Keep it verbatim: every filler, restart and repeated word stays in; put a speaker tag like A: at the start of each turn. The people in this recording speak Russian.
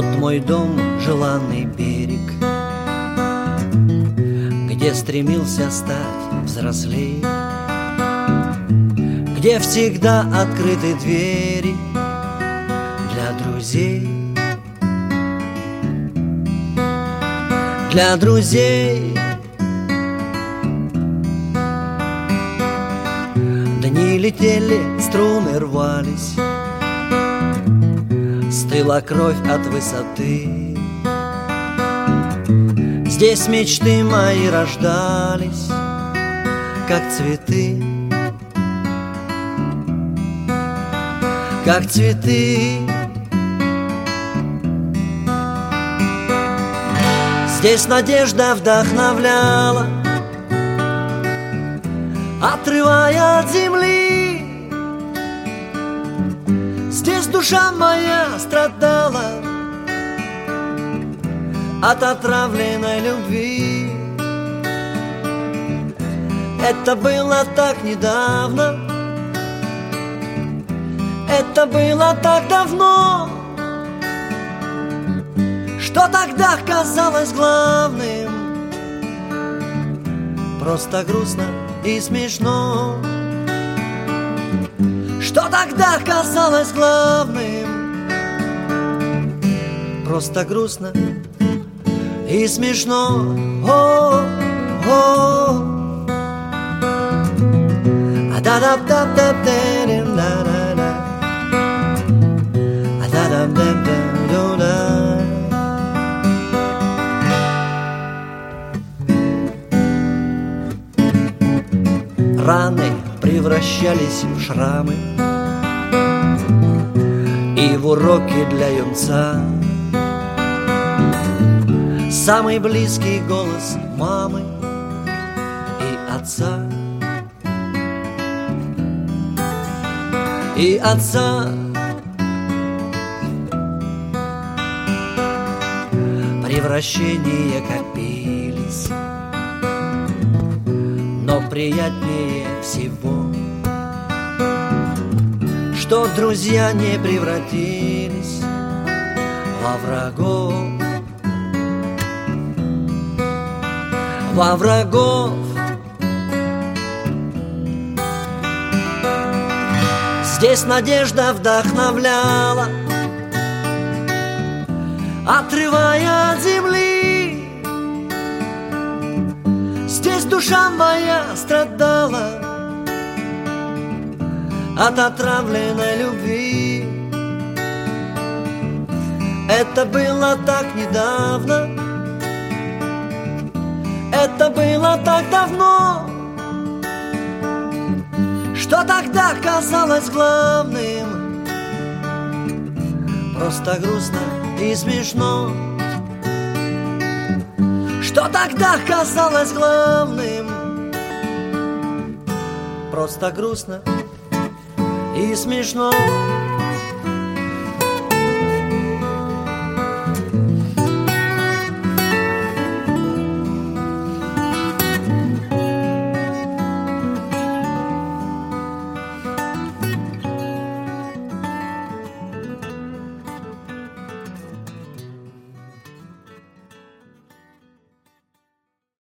A: Вот мой дом, желанный берег, где стремился стать взрослей, где всегда открыты двери для друзей, для друзей. Дни летели, струны рвались, стыла кровь от высоты. Здесь мечты мои рождались, как цветы, как цветы. Здесь надежда вдохновляла, отрывая от земли. Здесь душа моя страдала от отравленной любви. Это было так недавно, это было так давно, что тогда казалось главным. Просто грустно и смешно, что тогда казалось главным. Просто грустно и смешно. О, о. А да да да да да да да. А да да да да да. Раны превращались в шрамы и в уроки для юнца. Самый близкий голос мамы и отца, и отца. Превращения копились, но приятнее всего, что друзья не превратились во врагов, во врагов. Здесь надежда вдохновляла, отрывая от земли. Здесь душа моя страдала от отравленной любви. Это было так недавно, это было так давно, что тогда казалось главным. Просто грустно и смешно, что тогда казалось главным. Просто грустно и смешно.